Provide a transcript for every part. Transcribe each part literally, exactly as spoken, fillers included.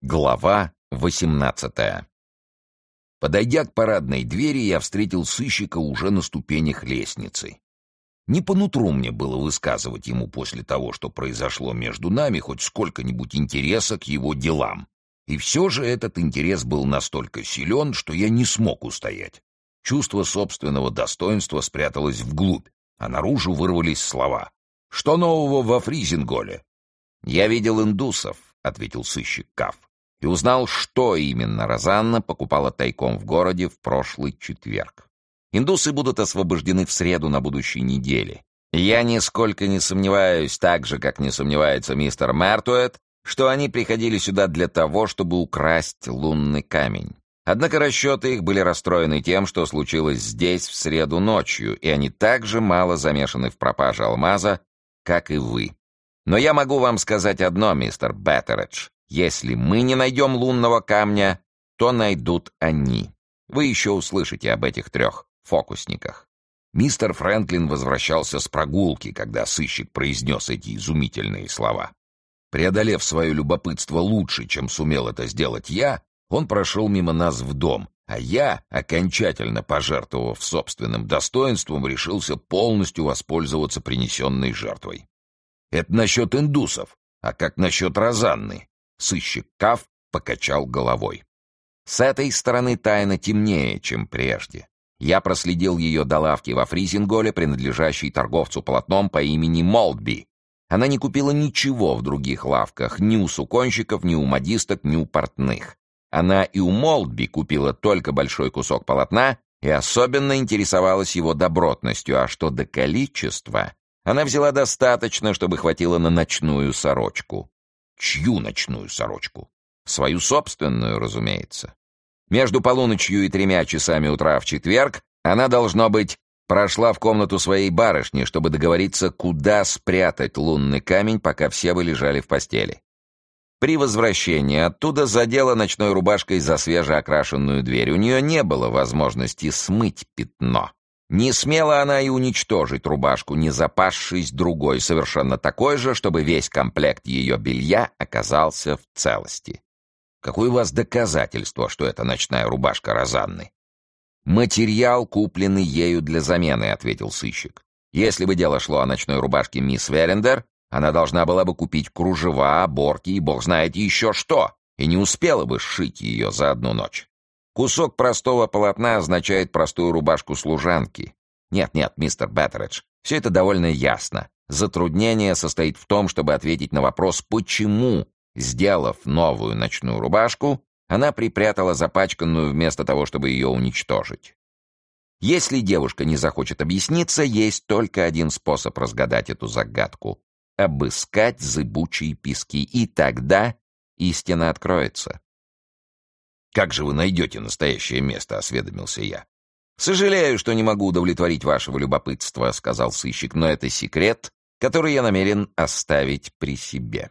Глава восемнадцатая. Подойдя к парадной двери, я встретил сыщика уже на ступенях лестницы. Не по нутру мне было высказывать ему после того, что произошло между нами, хоть сколько-нибудь интереса к его делам. И все же этот интерес был настолько силен, что я не смог устоять. Чувство собственного достоинства спряталось вглубь, а наружу вырвались слова. «Что нового во Фризинголе?» «Я видел индусов», — ответил сыщик Каф, и узнал, что именно Розанна покупала тайком в городе в прошлый четверг. Индусы будут освобождены в среду на будущей неделе. Я нисколько не сомневаюсь, так же, как не сомневается мистер Мертуэт, что они приходили сюда для того, чтобы украсть лунный камень. Однако расчеты их были расстроены тем, что случилось здесь в среду ночью, и они так же мало замешаны в пропаже алмаза, как и вы. Но я могу вам сказать одно, мистер Беттередж. Если мы не найдем лунного камня, то найдут они. Вы еще услышите об этих трех фокусниках. Мистер Фрэнклин возвращался с прогулки, когда сыщик произнес эти изумительные слова. Преодолев свое любопытство лучше, чем сумел это сделать я, он прошел мимо нас в дом, а я, окончательно пожертвовав собственным достоинством, решился полностью воспользоваться принесенной жертвой. Это насчет индусов, а как насчет Розанны? Сыщик Каф покачал головой. С этой стороны тайна темнее, чем прежде. Я проследил ее до лавки во Фризинголе, принадлежащей торговцу полотном по имени Молдби. Она не купила ничего в других лавках, ни у суконщиков, ни у модисток, ни у портных. Она и у Молдби купила только большой кусок полотна и особенно интересовалась его добротностью, а что до количества, она взяла достаточно, чтобы хватило на ночную сорочку. Чью ночную сорочку? Свою собственную, разумеется. Между полуночью и тремя часами утра в четверг она, должно быть, прошла в комнату своей барышни, чтобы договориться, куда спрятать лунный камень, пока все вы лежали в постели. При возвращении оттуда задела ночной рубашкой за свежеокрашенную дверь. У нее не было возможности смыть пятно. Не смела она и уничтожить рубашку, не запасшись другой, совершенно такой же, чтобы весь комплект ее белья оказался в целости. Какое у вас доказательство, что это ночная рубашка Розанны? Материал, купленный ею для замены, ответил сыщик. Если бы дело шло о ночной рубашке мисс Верендер, она должна была бы купить кружева, оборки и бог знает еще что, и не успела бы сшить ее за одну ночь. Кусок простого полотна означает простую рубашку служанки. Нет-нет, мистер Беттередж, все это довольно ясно. Затруднение состоит в том, чтобы ответить на вопрос, почему, сделав новую ночную рубашку, она припрятала запачканную вместо того, чтобы ее уничтожить. Если девушка не захочет объясниться, есть только один способ разгадать эту загадку — обыскать зыбучие пески, и тогда истина откроется. «Как же вы найдете настоящее место?» — осведомился я. «Сожалею, что не могу удовлетворить вашего любопытства», — сказал сыщик, «но это секрет, который я намерен оставить при себе».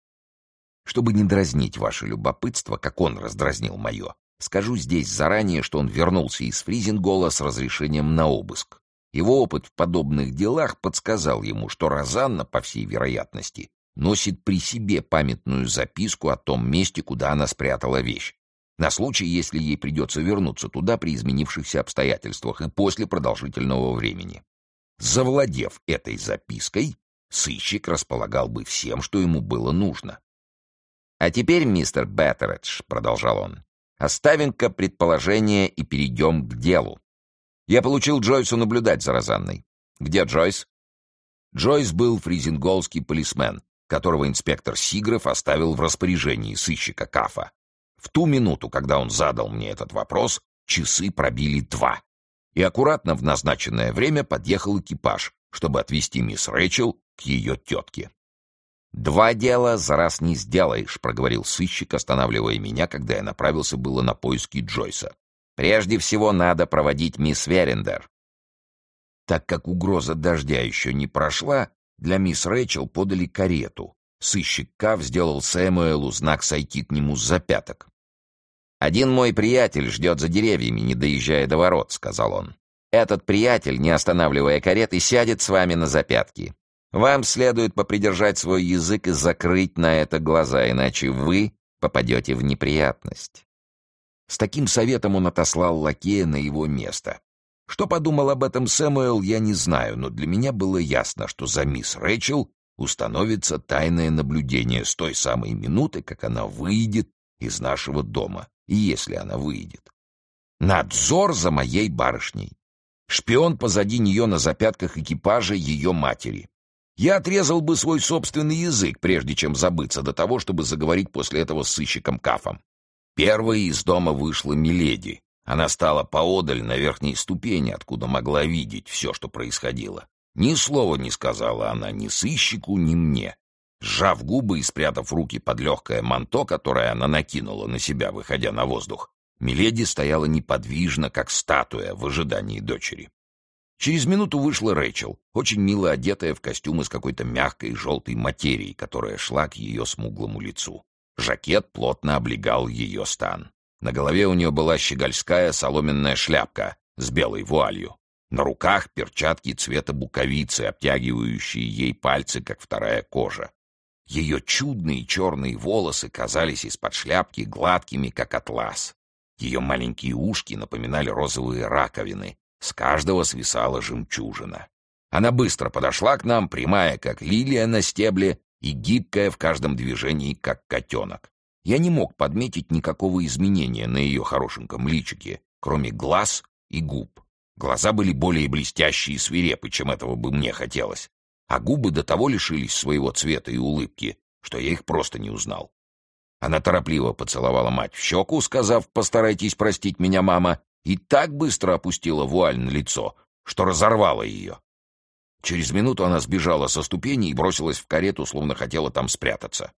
Чтобы не дразнить ваше любопытство, как он раздразнил мое, скажу здесь заранее, что он вернулся из Фризингола с разрешением на обыск. Его опыт в подобных делах подсказал ему, что Розанна, по всей вероятности, носит при себе памятную записку о том месте, куда она спрятала вещь, на случай, если ей придется вернуться туда при изменившихся обстоятельствах и после продолжительного времени. Завладев этой запиской, сыщик располагал бы всем, что ему было нужно. «А теперь, мистер Беттередж», — продолжал он, — «оставим-ка предположение и перейдем к делу. Я получил Джойсу наблюдать за Розанной. Где Джойс?» Джойс был фризинголский полисмен, которого инспектор Сигров оставил в распоряжении сыщика Кафа. В ту минуту, когда он задал мне этот вопрос, часы пробили два. И аккуратно в назначенное время подъехал экипаж, чтобы отвезти мисс Рэйчел к ее тетке. «Два дела за раз не сделаешь», — проговорил сыщик, останавливая меня, когда я направился было на поиски Джойса. «Прежде всего надо проводить мисс Верендер». Так как угроза дождя еще не прошла, для мисс Рэйчел подали карету. Сыщик Каф сделал Сэмуэлу знак сойти к нему с запяток. «Один мой приятель ждет за деревьями, не доезжая до ворот», — сказал он. «Этот приятель, не останавливая кареты, сядет с вами на запятки. Вам следует попридержать свой язык и закрыть на это глаза, иначе вы попадете в неприятность. С таким советом он отослал лакея на его место. Что подумал об этом Сэмюэл, я не знаю, но для меня было ясно, что за мисс Рэйчел установится тайное наблюдение с той самой минуты, как она выйдет из нашего дома, и если она выйдет. Надзор за моей барышней. Шпион позади нее на запятках экипажа ее матери. Я отрезал бы свой собственный язык, прежде чем забыться до того, чтобы заговорить после этого с сыщиком Кафом. Первой из дома вышла миледи. Она стала поодаль на верхней ступени, откуда могла видеть все, что происходило. Ни слова не сказала она ни сыщику, ни мне. Сжав губы и спрятав руки под легкое манто, которое она накинула на себя, выходя на воздух, миледи стояла неподвижно, как статуя, в ожидании дочери. Через минуту вышла Рэйчел, очень мило одетая в костюм из какой-то мягкой желтой материи, которая шла к ее смуглому лицу. Жакет плотно облегал ее стан. На голове у нее была щегольская соломенная шляпка с белой вуалью. На руках перчатки цвета буковицы, обтягивающие ей пальцы, как вторая кожа. Ее чудные черные волосы казались из-под шляпки гладкими, как атлас. Ее маленькие ушки напоминали розовые раковины. С каждого свисала жемчужина. Она быстро подошла к нам, прямая, как лилия на стебле, и гибкая в каждом движении, как котенок. Я не мог подметить никакого изменения на ее хорошеньком личике, кроме глаз и губ. Глаза были более блестящие и свирепы, чем этого бы мне хотелось, а губы до того лишились своего цвета и улыбки, что я их просто не узнал. Она торопливо поцеловала мать в щеку, сказав: «Постарайтесь простить меня, мама», и так быстро опустила вуаль на лицо, что разорвала ее. Через минуту она сбежала со ступени и бросилась в карету, словно хотела там спрятаться.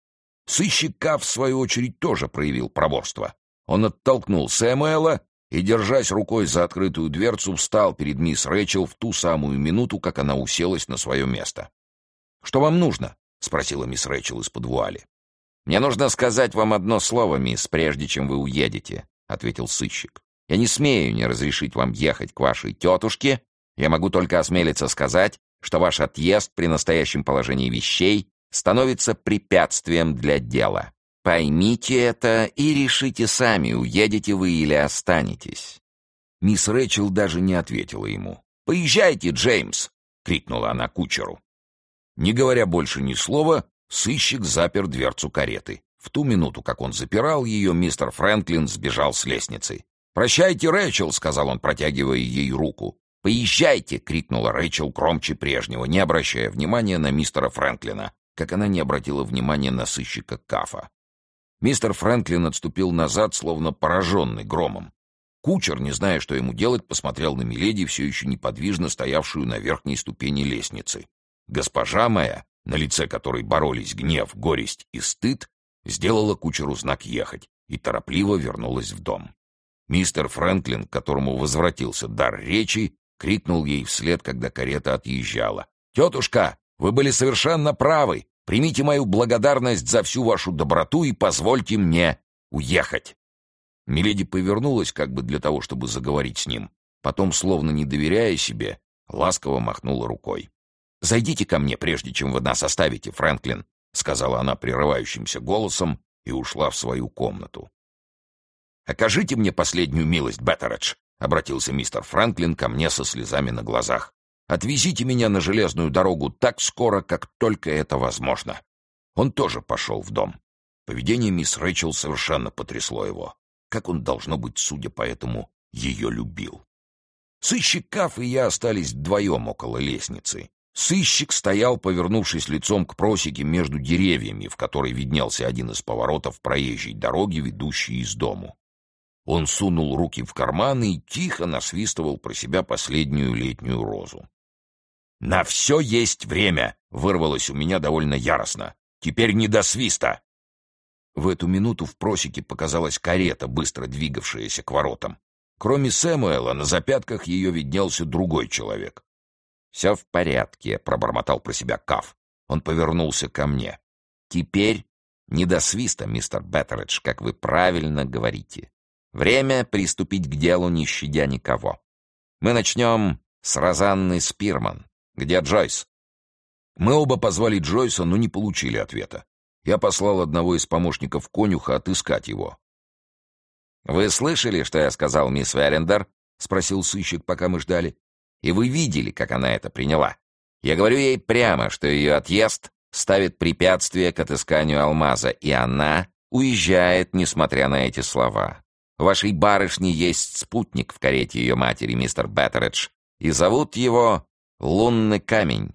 Сыщик Каф, в свою очередь, тоже проявил проворство. Он оттолкнул Сэмюэла и, держась рукой за открытую дверцу, встал перед мисс Рэйчел в ту самую минуту, как она уселась на свое место. «Что вам нужно?» — спросила мисс Рэйчел из-под вуали. «Мне нужно сказать вам одно слово, мисс, прежде чем вы уедете», — ответил сыщик. «Я не смею не разрешить вам ехать к вашей тетушке. Я могу только осмелиться сказать, что ваш отъезд при настоящем положении вещей становится препятствием для дела. Поймите это и решите сами, уедете вы или останетесь». Мисс Рэйчел даже не ответила ему. «Поезжайте, Джеймс!» — крикнула она кучеру. Не говоря больше ни слова, сыщик запер дверцу кареты. В ту минуту, как он запирал ее, мистер Фрэнклин сбежал с лестницы. «Прощайте, Рэйчел!» — сказал он, протягивая ей руку. «Поезжайте!» — крикнула Рэйчел громче прежнего, не обращая внимания на мистера Фрэнклина, как она не обратила внимания на сыщика Кафа. Мистер Фрэнклин отступил назад, словно пораженный громом. Кучер, не зная, что ему делать, посмотрел на миледи, все еще неподвижно стоявшую на верхней ступени лестницы. Госпожа моя, на лице которой боролись гнев, горесть и стыд, сделала кучеру знак ехать и торопливо вернулась в дом. Мистер Фрэнклин, к которому возвратился дар речи, крикнул ей вслед, когда карета отъезжала: «Тетушка, вы были совершенно правы! Примите мою благодарность за всю вашу доброту и позвольте мне уехать!» Миледи повернулась как бы для того, чтобы заговорить с ним. Потом, словно не доверяя себе, ласково махнула рукой. «Зайдите ко мне, прежде чем вы нас оставите, Фрэнклин», — сказала она прерывающимся голосом и ушла в свою комнату. «Окажите мне последнюю милость, Беттередж», — обратился мистер Фрэнклин ко мне со слезами на глазах. «Отвезите меня на железную дорогу так скоро, как только это возможно». Он тоже пошел в дом. Поведение мисс Рэйчел совершенно потрясло его. Как он, должно быть, судя по этому, ее любил. Сыщик Каф и я остались вдвоем около лестницы. Сыщик стоял, повернувшись лицом к просеке между деревьями, в которой виднелся один из поворотов проезжей дороги, ведущей из дому. Он сунул руки в карманы и тихо насвистывал про себя последнюю летнюю розу. «На все есть время!» — вырвалось у меня довольно яростно. «Теперь не до свиста!» В эту минуту в просеке показалась карета, быстро двигавшаяся к воротам. Кроме Сэмюэла, на запятках ее виднелся другой человек. «Все в порядке», — пробормотал про себя Каф. Он повернулся ко мне. «Теперь не до свиста, мистер Беттередж, как вы правильно говорите. Время приступить к делу, не щадя никого. Мы начнем с Розанны Спирман. Где Джойс?» Мы оба позвали Джойса, но не получили ответа. Я послал одного из помощников конюха отыскать его. «Вы слышали, что я сказал, мисс Верендер?» — спросил сыщик, пока мы ждали. «И вы видели, как она это приняла. Я говорю ей прямо, что ее отъезд ставит препятствие к отысканию алмаза, и она уезжает, несмотря на эти слова. У вашей барышни есть спутник в карете ее матери, мистер Беттередж, и зовут его Лунный камень».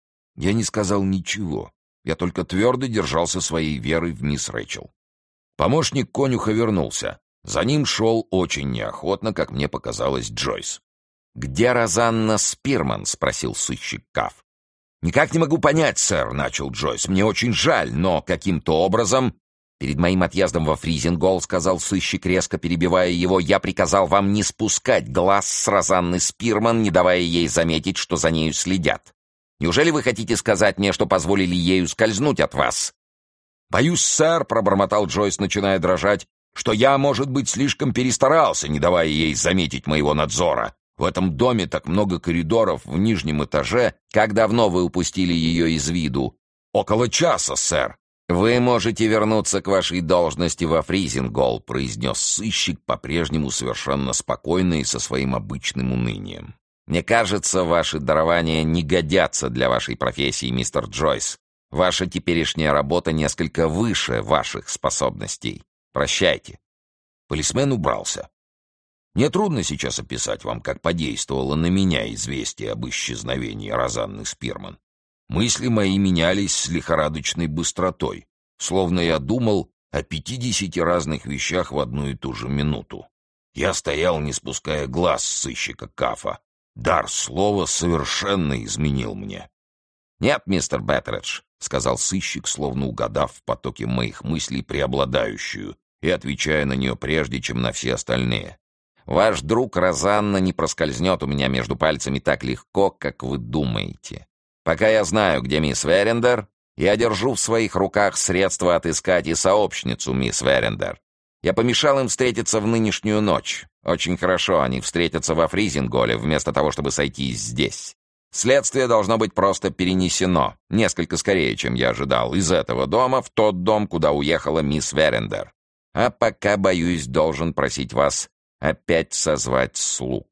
Я не сказал ничего. Я только твердо держался своей веры в мисс Рэйчел. Помощник конюха вернулся. За ним шел очень неохотно, как мне показалось, Джойс. «Где Розанна Спирман?» — спросил сыщик Каф. «Никак не могу понять, сэр», — начал Джойс. «Мне очень жаль, но каким-то образом...» «Перед моим отъездом во Фризингол, — сказал сыщик, резко перебивая его, — я приказал вам не спускать глаз с Розанны Спирман, не давая ей заметить, что за нею следят. Неужели вы хотите сказать мне, что позволили ею скользнуть от вас?» «Боюсь, сэр, — пробормотал Джойс, начиная дрожать, — что я, может быть, слишком перестарался, не давая ей заметить моего надзора. В этом доме так много коридоров в нижнем этаже. Как давно вы упустили ее из виду?» «Около часа, сэр». «Вы можете вернуться к вашей должности во Фризингол», — произнес сыщик, по-прежнему совершенно спокойно и со своим обычным унынием. «Мне кажется, ваши дарования не годятся для вашей профессии, мистер Джойс. Ваша теперешняя работа несколько выше ваших способностей. Прощайте». Полисмен убрался. Мне трудно сейчас описать вам, как подействовало на меня известие об исчезновении Розанны Спирман. Мысли мои менялись с лихорадочной быстротой, словно я думал о пятидесяти разных вещах в одну и ту же минуту. Я стоял, не спуская глаз с сыщика Кафа. Дар слова совершенно изменил мне. «Нет, мистер Беттередж», — сказал сыщик, словно угадав в потоке моих мыслей преобладающую и отвечая на нее прежде, чем на все остальные. «Ваш друг Розанна не проскользнет у меня между пальцами так легко, как вы думаете. Пока я знаю, где мисс Верендер, я держу в своих руках средства отыскать и сообщницу мисс Верендер. Я помешал им встретиться в нынешнюю ночь. Очень хорошо, они встретятся во Фризинголе, вместо того, чтобы сойтись здесь. Следствие должно быть просто перенесено, несколько скорее, чем я ожидал, из этого дома в тот дом, куда уехала мисс Верендер. А пока, боюсь, должен просить вас опять созвать слуг».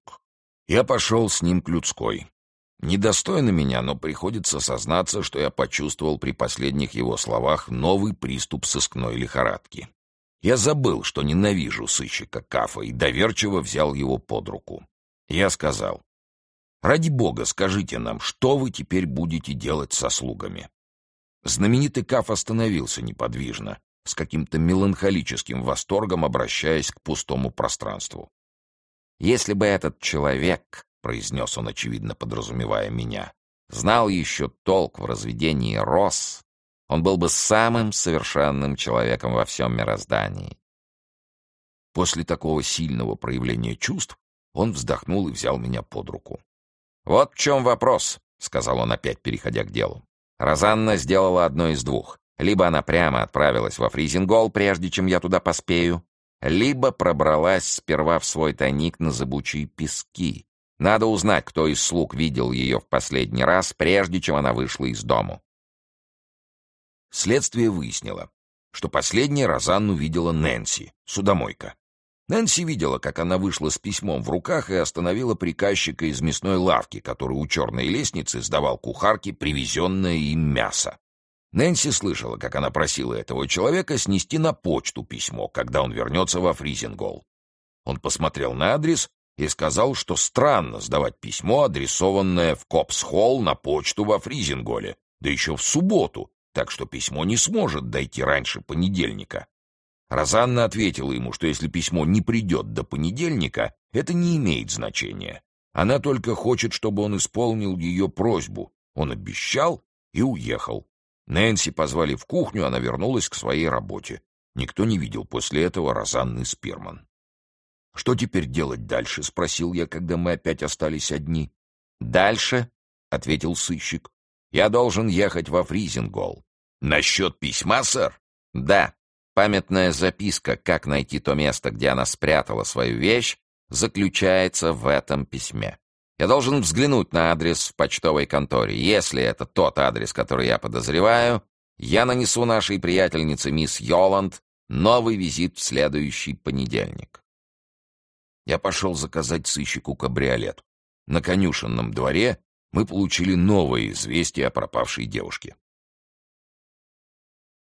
Я пошел с ним к людской. Недостойно меня, но приходится сознаться, что я почувствовал при последних его словах новый приступ сыскной лихорадки. Я забыл, что ненавижу сыщика Кафа, и доверчиво взял его под руку. Я сказал: «Ради бога, скажите нам, что вы теперь будете делать со слугами?» Знаменитый Каф остановился неподвижно, с каким-то меланхолическим восторгом обращаясь к пустому пространству. «Если бы этот человек, — произнес он, очевидно подразумевая меня, — знал еще толк в разведении роз, он был бы самым совершенным человеком во всем мироздании». После такого сильного проявления чувств он вздохнул и взял меня под руку. «Вот в чем вопрос», — сказал он, опять переходя к делу. «Розанна сделала одно из двух. Либо она прямо отправилась во Фризингол, прежде чем я туда поспею, либо пробралась сперва в свой тайник на зыбучие пески. Надо узнать, кто из слуг видел ее в последний раз, прежде чем она вышла из дому». Следствие выяснило, что последней Розанну видела Нэнси, судомойка. Нэнси видела, как она вышла с письмом в руках и остановила приказчика из мясной лавки, который у черной лестницы сдавал кухарке привезенное им мясо. Нэнси слышала, как она просила этого человека снести на почту письмо, когда он вернется во Фризингол. Он посмотрел на адрес и сказал, что странно сдавать письмо, адресованное в Копс-Холл, на почту во Фризинголе, да еще в субботу, так что письмо не сможет дойти раньше понедельника. Розанна ответила ему, что если письмо не придет до понедельника, это не имеет значения. Она только хочет, чтобы он исполнил ее просьбу. Он обещал и уехал. Нэнси позвали в кухню, она вернулась к своей работе. Никто не видел после этого Розанны Спирман. «Что теперь делать дальше?» — спросил я, когда мы опять остались одни. «Дальше?» — ответил сыщик. «Я должен ехать во Фризингол». «Насчет письма, сэр?» «Да. Памятная записка, как найти то место, где она спрятала свою вещь, заключается в этом письме. Я должен взглянуть на адрес в почтовой конторе. Если это тот адрес, который я подозреваю, Я нанесу нашей приятельнице мисс Йоланд новый визит в следующий понедельник. Я пошел заказать сыщику кабриолет. На конюшенном дворе мы получили новое известие о пропавшей девушке.